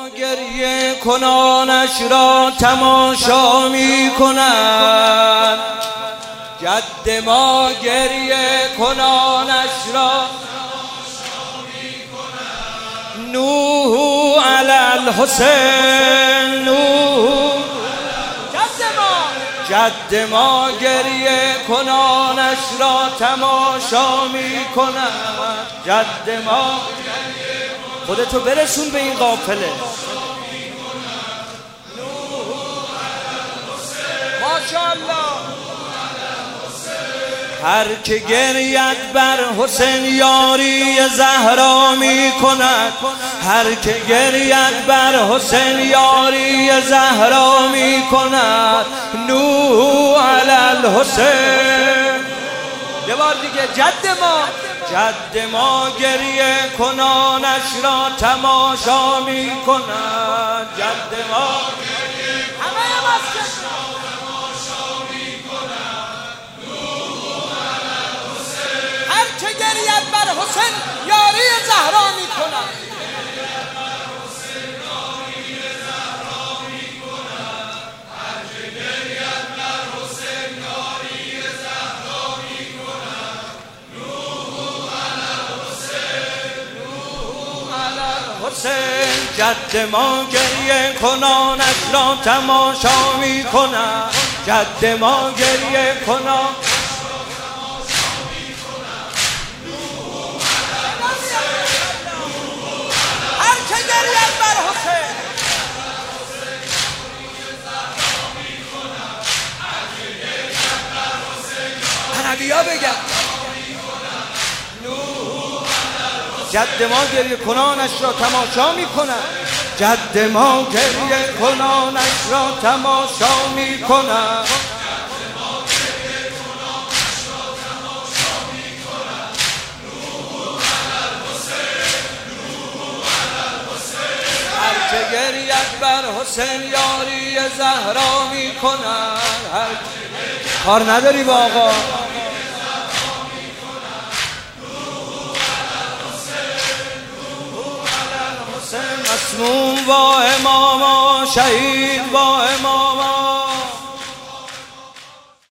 گریه کنانش را تماشا می کنند. جد ما گریه کنانش را تماشا می کنند. نوح علی الحسین، نوح جد ما گریه کنانش را تماشا می کند. جد ما خودتو برسون به این قافله. ماشاءالله. هر که گرید بر حسین یاری زهرا می کند. هر که گرید بر حسین یاری زهرا می کند. نوح علی الحسین. یه بار دیگه جد ما گریه کنانش را تماشا می کند. جد ما همه تماشا می کند. نوح علی الحسین. هر که گرید بر حسین یاری زهرا می کند. جد ما گریه کنانش را تماشا می کند. جد ما گریه کنان هر که گرید بر حسین عربیا بگم. جد ما گریه کنانش را تماشا می کند. جد ما گریه کنانش را تماشا می کند. هر که گرید بر حسین یاری زهرا می کند. کار نداری با آقا. مسموم با اماما، شهید با اماما.